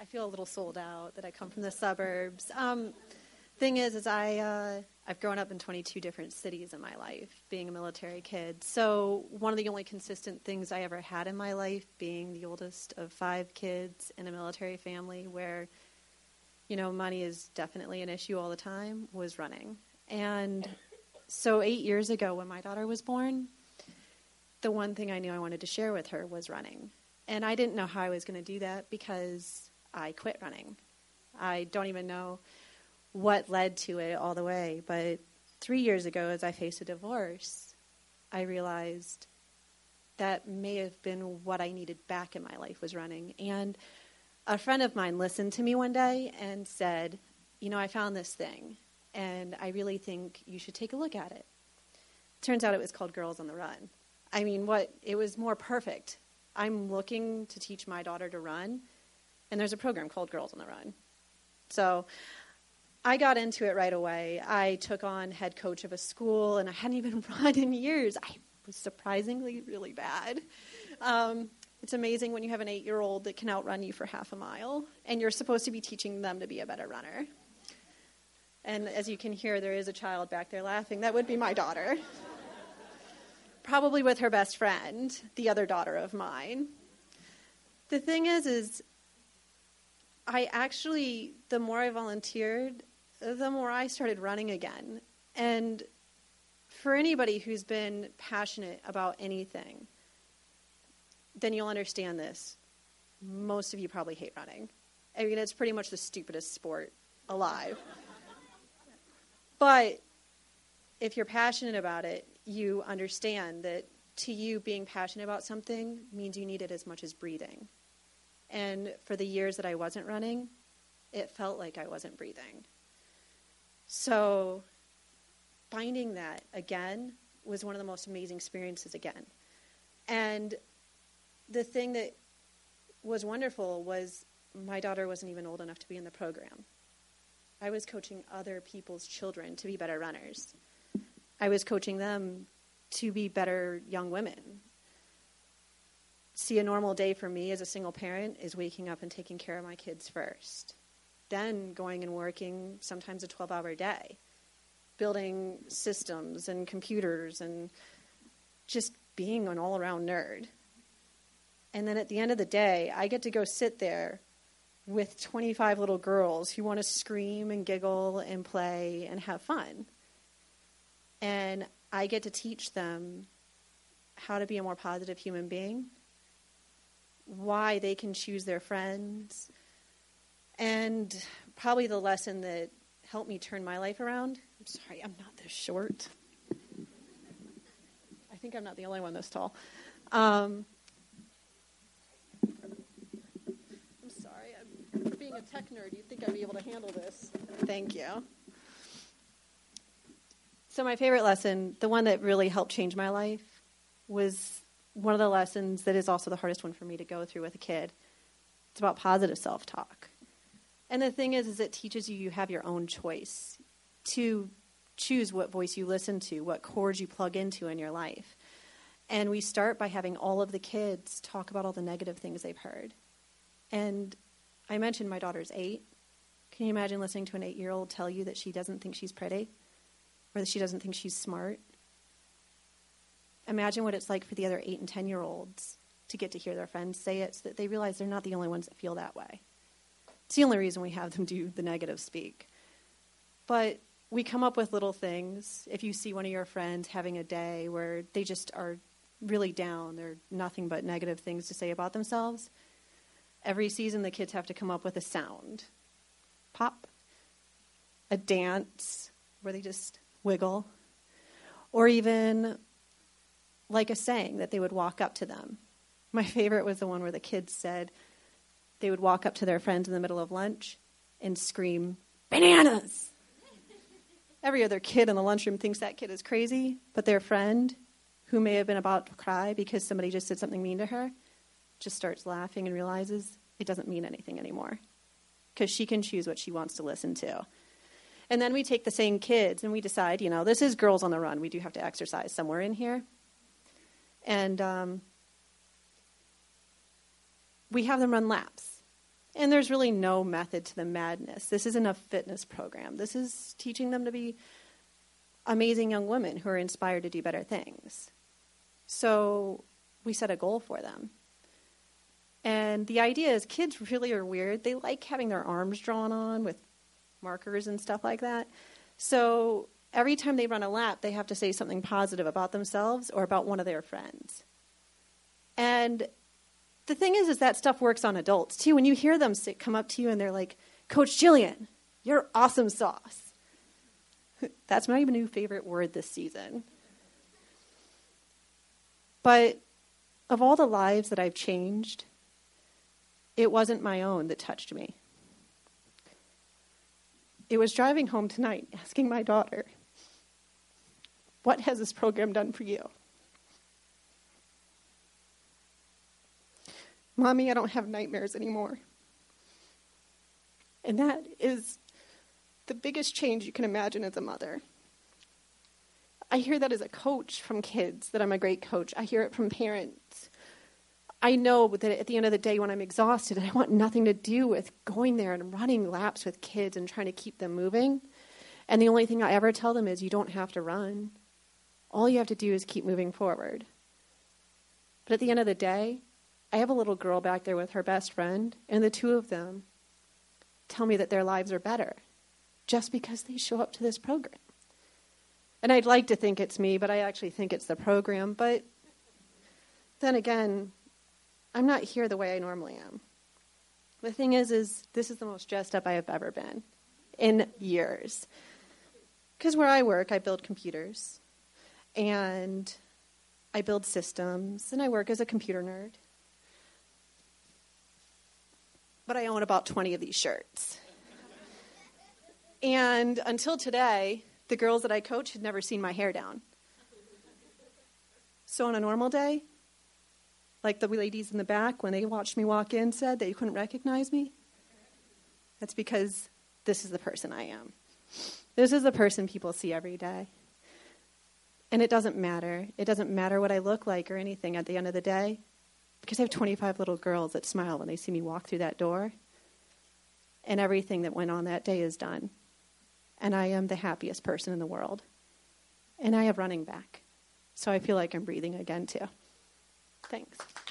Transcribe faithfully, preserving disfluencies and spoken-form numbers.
I feel a little sold out that I come from the suburbs. Um, thing is, is I, uh, I've grown up in twenty-two different cities in my life, being a military kid. So one of the only consistent things I ever had in my life, being the oldest of five kids in a military family where, you know, money is definitely an issue all the time, was running. And so eight years ago when my daughter was born, the one thing I knew I wanted to share with her was running. And I didn't know how I was going to do that because I quit running. I don't even know what led to it all the way. But three years ago, as I faced a divorce, I realized that may have been what I needed back in my life was running. And a friend of mine listened to me one day and said, you know, I found this thing, and I really think you should take a look at it. Turns out it was called Girls on the Run. I mean, what it was more perfect. I'm looking to teach my daughter to run, and there's a program called Girls on the Run. So I got into it right away. I took on head coach of a school, and I hadn't even run in years. I was surprisingly really bad. Um, it's amazing when you have an eight-year-old that can outrun you for half a mile, and you're supposed to be teaching them to be a better runner. And as you can hear, there is a child back there laughing. That would be my daughter. Probably with her best friend, the other daughter of mine. The thing is, is I actually, the more I volunteered, the more I started running again. And for anybody who's been passionate about anything, then you'll understand this. Most of you probably hate running. I mean, it's pretty much the stupidest sport alive. But if you're passionate about it, you understand that to you, being passionate about something means you need it as much as breathing. And for the years that I wasn't running, it felt like I wasn't breathing. So finding that again was one of the most amazing experiences again. And the thing that was wonderful was my daughter wasn't even old enough to be in the program. I was coaching other people's children to be better runners. I was coaching them to be better young women. See, a normal day for me as a single parent is waking up and taking care of my kids first. Then going and working sometimes a twelve-hour day, building systems and computers and just being an all-around nerd. And then at the end of the day, I get to go sit there with twenty-five little girls who want to scream and giggle and play and have fun. And I get to teach them how to be a more positive human being, why they can choose their friends, and probably the lesson that helped me turn my life around. I'm sorry, I'm not this short. I think I'm not the only one this tall. Um, I'm sorry, I'm, for being a tech nerd, you'd think I'd be able to handle this. Thank you. So my favorite lesson, the one that really helped change my life, was one of the lessons that is also the hardest one for me to go through with a kid. It's about positive self-talk. And the thing is, is it teaches you you have your own choice to choose what voice you listen to, what chords you plug into in your life. And we start by having all of the kids talk about all the negative things they've heard. And I mentioned my daughter's eight. Can you imagine listening to an eight-year-old tell you that she doesn't think she's pretty? Or that she doesn't think she's smart? Imagine what it's like for the other eight and ten-year-olds to get to hear their friends say it so that they realize they're not the only ones that feel that way. It's the only reason we have them do the negative speak. But we come up with little things. If you see one of your friends having a day where they just are really down, they're nothing but negative things to say about themselves, every season the kids have to come up with a sound. Pop. A dance where they just wiggle, or even like a saying that they would walk up to them. My favorite was the one where the kids said they would walk up to their friends in the middle of lunch and scream, "Bananas!" Every other kid in the lunchroom thinks that kid is crazy, but their friend, who may have been about to cry because somebody just said something mean to her, just starts laughing and realizes it doesn't mean anything anymore because she can choose what she wants to listen to. And then we take the same kids and we decide, you know, this is Girls on the Run. We do have to exercise somewhere in here. And um, we have them run laps. And there's really no method to the madness. This isn't a fitness program. This is teaching them to be amazing young women who are inspired to do better things. So we set a goal for them. And the idea is kids really are weird. They like having their arms drawn on with markers and stuff like that. So every time they run a lap, they have to say something positive about themselves or about one of their friends. And the thing is, is that stuff works on adults, too. When you hear them sit, come up to you and they're like, Coach Jillian, you're awesome sauce. That's my new favorite word this season. But of all the lives that I've changed, it wasn't my own that touched me. It was driving home tonight, asking my daughter, what has this program done for you? Mommy, I don't have nightmares anymore. And that is the biggest change you can imagine as a mother. I hear that as a coach from kids, that I'm a great coach. I hear it from parents. I know that at the end of the day when I'm exhausted, I want nothing to do with going there and running laps with kids and trying to keep them moving. And the only thing I ever tell them is you don't have to run. All you have to do is keep moving forward. But at the end of the day, I have a little girl back there with her best friend, and the two of them tell me that their lives are better just because they show up to this program. And I'd like to think it's me, but I actually think it's the program. But then again, I'm not here the way I normally am. The thing is, is this is the most dressed up I have ever been in years. Because where I work, I build computers, and I build systems, and I work as a computer nerd. But I own about twenty of these shirts. And until today, the girls that I coach had never seen my hair down. So on a normal day, like the ladies in the back, when they watched me walk in, said that you couldn't recognize me, that's because this is the person I am. This is the person people see every day. And it doesn't matter. It doesn't matter what I look like or anything at the end of the day, because I have twenty-five little girls that smile when they see me walk through that door, and everything that went on that day is done. And I am the happiest person in the world. And I have running back. So I feel like I'm breathing again, too. Thanks.